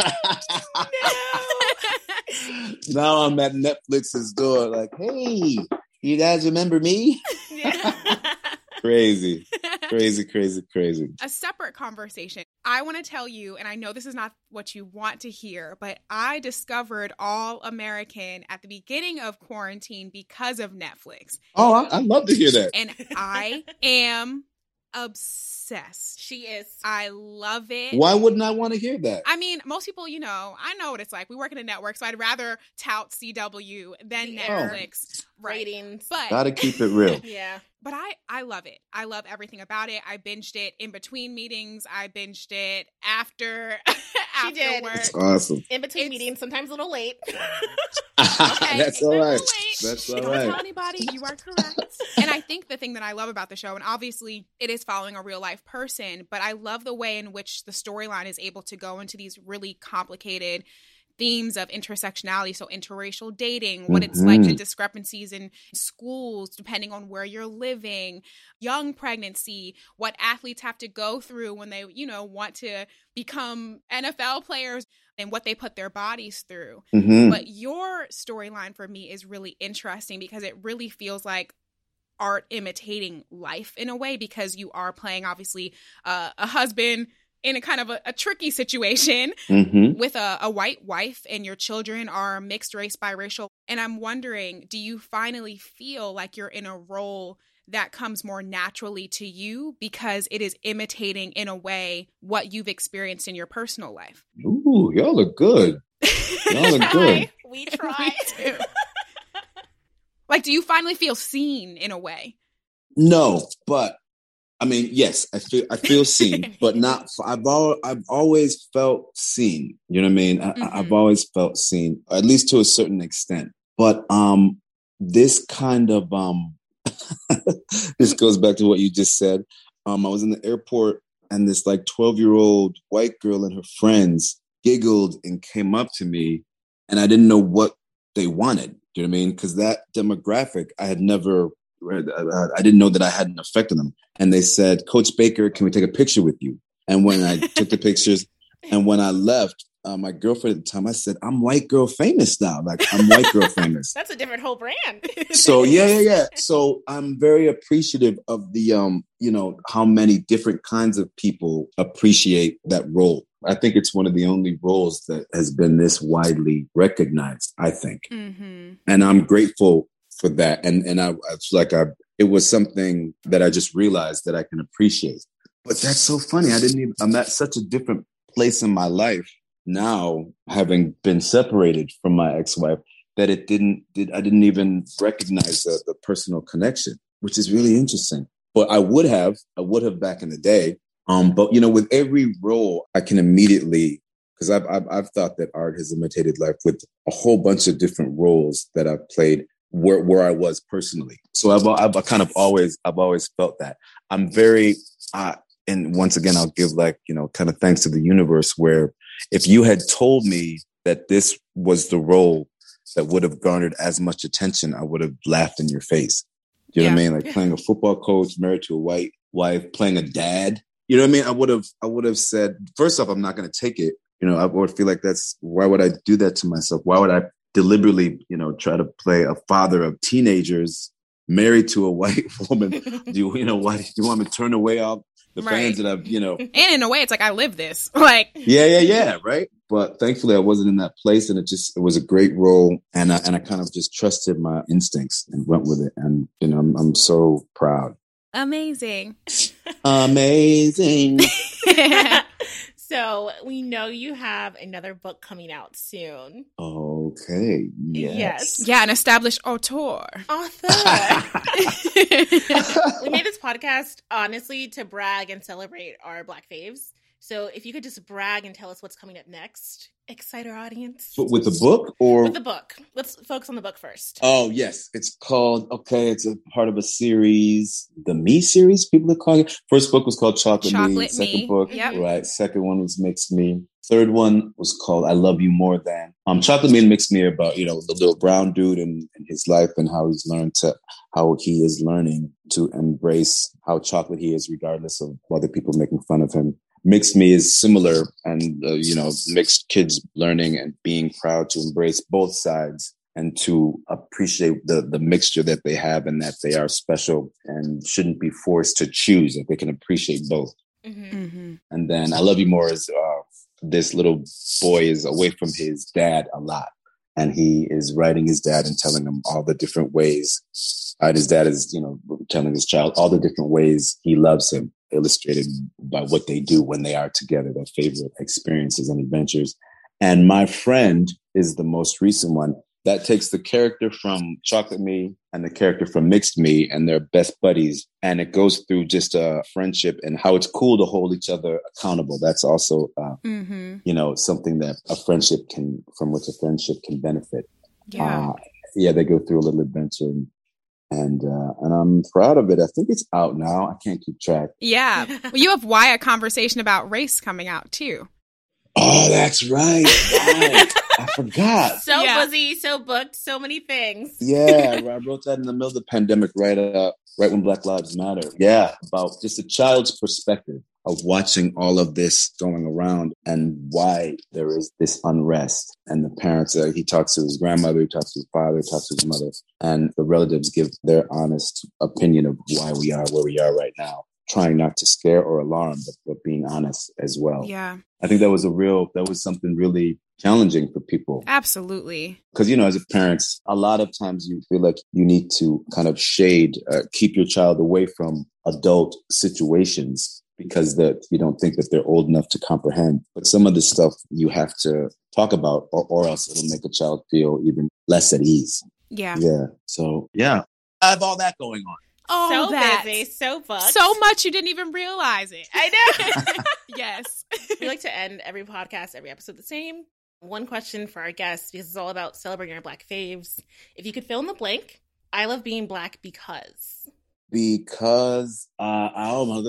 Now I'm at Netflix's door like, hey, you guys remember me? Yeah. Crazy, crazy, crazy, crazy. A separate conversation. I want to tell you, and I know this is not what you want to hear, but I discovered All American at the beginning of quarantine because of Netflix. Oh, I, I'd love to hear that. And I am obsessed. She is. I love it. Why wouldn't I want to hear that? I mean, most people, you know, I know what it's like. We work in a network, so I'd rather tout C W than The Netflix. Right. Ratings. But Gotta keep it real. Yeah. But I, I love it. I love everything about it. I binged it in between meetings. I binged it after after did. work. It's awesome. In between It's- meetings, sometimes a little late. Okay, That's it's all a little right. late. That's all Don't tell right. anybody. You are correct. And I think the thing that I love about the show, and obviously it is following a real life person, but I love the way in which the storyline is able to go into these really complicated themes of intersectionality, so interracial dating, what it's like, the Mhm. discrepancies in schools depending on where you're living, young pregnancy, what athletes have to go through when they, you know, want to become N F L players and what they put their bodies through. Mhm. But your storyline for me is really interesting because it really feels like art imitating life in a way, because you are playing obviously uh, a husband in a kind of a, a tricky situation Mhm. with a, a white wife, and your children are mixed race, biracial. And I'm wondering, do you finally feel like you're in a role that comes more naturally to you because it is imitating in a way what you've experienced in your personal life? Ooh, y'all are good. Y'all are good. We try. Me too. Like, do you finally feel seen in a way? No, but I mean, yes, I feel I feel seen, but not. I've al- I've always felt seen. You know what I mean? I, Mhm. I've always felt seen, at least to a certain extent. But um, this kind of um, this goes back to what you just said. Um, I was in the airport and this like twelve year old white girl and her friends giggled and came up to me, and I didn't know what they wanted. Do you know what I mean? Because that demographic, I had never read. I, I didn't know that I had an effect on them. And they said, Coach Baker, can we take a picture with you? And when I took the pictures, and when I left, uh, my girlfriend at the time, I said, I'm white girl famous now. Like, I'm white girl famous. That's a different whole brand. So, yeah, yeah, yeah. So I'm very appreciative of the, um, you know, how many different kinds of people appreciate that role. I think it's one of the only roles that has been this widely recognized, I think. Mm-hmm. And I'm grateful for that. And and I it's like I it was something that I just realized that I can appreciate. But that's so funny. I didn't even I'm at such a different place in my life now, having been separated from my ex-wife, that it didn't did I didn't even recognize the, the personal connection, which is really interesting. But I would have, I would have back in the day. Um, but, you know, with every role, I can immediately, because I've, I've I've thought that art has imitated life with a whole bunch of different roles that I've played where, where I was personally. So I've, I've kind of always, I've always felt that. I'm very, uh, and once again, I'll give like, you know, kind of thanks to the universe, where if you had told me that this was the role that would have garnered as much attention, I would have laughed in your face. You know yeah. what I mean? Like playing a football coach married to a white wife, playing a dad. You know what I mean? I would have, I would have said, first off, I'm not going to take it. You know, I would feel like that's, why would I do that to myself? Why would I deliberately, you know, try to play a father of teenagers married to a white woman? Do you, you know, why do you want me to turn away all the right. fans that I've, you know? And in a way, it's like, I live this. Like, yeah, yeah, yeah. Right. But thankfully I wasn't in that place, and it just, it was a great role. And I, and I kind of just trusted my instincts and went with it. And, you know, I'm, I'm so proud. Amazing. Amazing. So we know you have another book coming out soon. Okay. Yes. Yes. Yeah, an established author. Author. We made this podcast, honestly, to brag and celebrate our Black faves. So if you could just brag and tell us what's coming up next, excite our audience. But with the book or? With the book. Let's focus on the book first. Oh, yes. It's called, okay, it's a part of a series, the Me series, people are calling it. First book was called Chocolate, Chocolate Me. Second Me. book, yep. right. Second one was Mixed Me. Third one was called I Love You More Than. Um, Chocolate Me and Mixed Me are about, you know, the little brown dude and, and his life, and how he's learned to, how he is learning to embrace how chocolate he is, regardless of other people making fun of him. Mixed Me is similar, and, uh, you know, mixed kids learning and being proud to embrace both sides and to appreciate the, the mixture that they have, and that they are special and shouldn't be forced to choose, that they can appreciate both. Mm-hmm. Mm-hmm. And then I Love You More is uh, this little boy is away from his dad a lot, and he is writing his dad and telling him all the different ways. Uh, his dad is, you know, telling his child all the different ways he loves him, illustrated by what they do when they are together, their favorite experiences and adventures. And My Friend is the most recent one. That takes the character from Chocolate Me and the character from Mixed Me, and they're best buddies. And it goes through just a friendship and how it's cool to hold each other accountable. That's also, uh, mm-hmm. you know, something that a friendship can, from which a friendship can benefit. Yeah. Uh, yeah, they go through a little adventure. And, And uh, and I'm proud of it. I think it's out now. I can't keep track. Yeah. Well, you have Why a Conversation About Race coming out too. Oh, that's right. right. I forgot. So yeah. busy, so booked, so many things. Yeah, I wrote that in the middle of the pandemic, right uh, right when Black Lives Matter. Yeah, about just a child's perspective of watching all of this going around and why there is this unrest. And the parents, uh, he talks to his grandmother, he talks to his father, he talks to his mother, and the relatives give their honest opinion of why we are where we are right now. Trying not to scare or alarm, but, but being honest as well. Yeah. I think that was a real, that was something really challenging for people. Absolutely. Because, you know, as a parent, a lot of times you feel like you need to kind of shade, uh, keep your child away from adult situations because that you don't think that they're old enough to comprehend. But some of the stuff you have to talk about, or, or else it'll make a child feel even less at ease. Yeah. Yeah. So, yeah, I have all that going on. Oh, so that. busy, so booked. So much you didn't even realize it. I know. Yes. We like to end every podcast, every episode the same. One question for our guests, because it's all about celebrating our Black faves. If you could fill in the blank, I love being Black because. Because, uh, oh my goodness,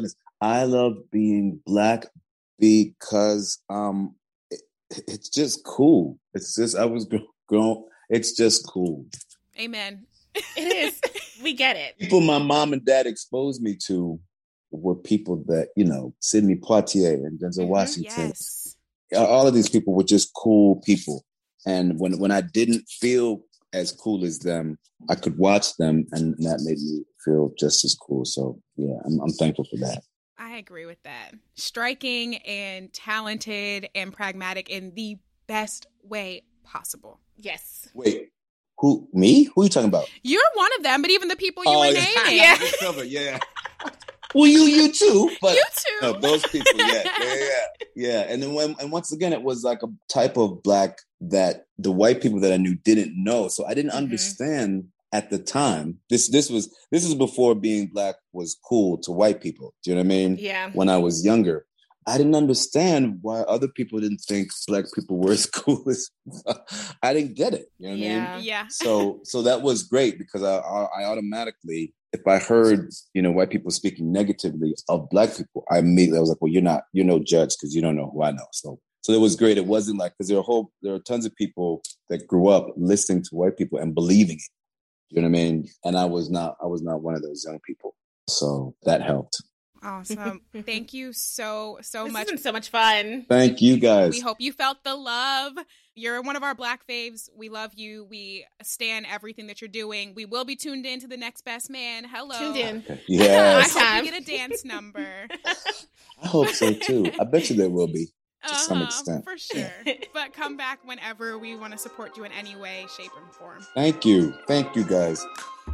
I love being Black because um, it, it's just cool. It's just, I was grown, it's just cool. Amen. It is. We get it. People my mom and dad exposed me to were people that, you know, Sidney Poitier and Denzel mm-hmm, Washington. Yes. All of these people were just cool people. And when, when I didn't feel as cool as them, I could watch them, and that made me feel just as cool. So, yeah, I'm, I'm thankful for that. I agree with that. Striking and talented and pragmatic in the best way possible. Yes. Wait, who, me? Who are you talking about? You're one of them, but even the people you oh, were yeah. naming. Yeah. yeah. Well, you, you too. But you too. No, those people, yeah, yeah, yeah, yeah. And then when, and once again, it was like a type of Black that the white people that I knew didn't know. So I didn't mm-hmm. understand at the time. This, this was, this was before being Black was cool to white people. Do you know what I mean? Yeah. When I was younger, I didn't understand why other people didn't think Black people were as cool as. I didn't get it. You know what yeah. I mean? Yeah. So, so that was great because I, I, I automatically. If I heard, you know, white people speaking negatively of Black people, I immediately I was like, well, you're not, you're no judge because you don't know who I know. So, so it was great. It wasn't like, because there are a whole, there are tons of people that grew up listening to white people and believing it. You know what I mean? And I was not, I was not one of those young people. So that helped. Awesome. Thank you so, so this much. This has been so much fun. Thank you guys. We hope you felt the love. You're one of our Black faves. We love you. We stand everything that you're doing. We will be tuned in to The Next Best Man. Hello. Tuned in. Yes. I hope you get a dance number. I hope so too. I bet you there will be. To uh-huh, some extent. For sure. But come back whenever we want to support you in any way, shape, or form. Thank you. Thank you guys.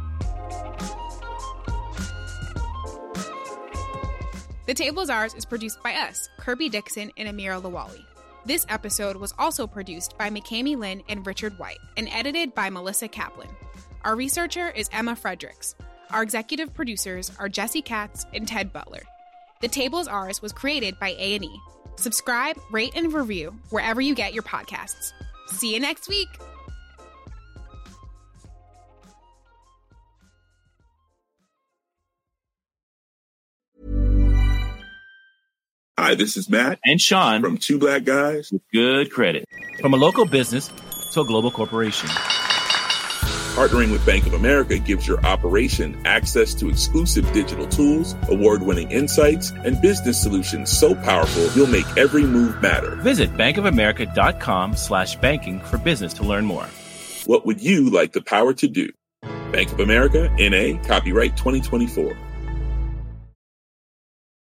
The Table is Ours is produced by us, Kirby Dixon and Amira Lawali. This episode was also produced by McKamey Lynn and Richard White and edited by Melissa Kaplan. Our researcher is Emma Fredericks. Our executive producers are Jesse Katz and Ted Butler. The Table is Ours was created by A and E. Subscribe, rate, and review wherever you get your podcasts. See you next week. Hi, this is Matt and Sean from Two Black Guys with Good Credit. From a local business to a global corporation, partnering with Bank of America gives your operation access to exclusive digital tools, award-winning insights, and business solutions so powerful you'll make every move matter. Visit bankofamerica.com slash banking for business to learn more. What would you like the power to do? Bank of America, N A, copyright twenty twenty-four.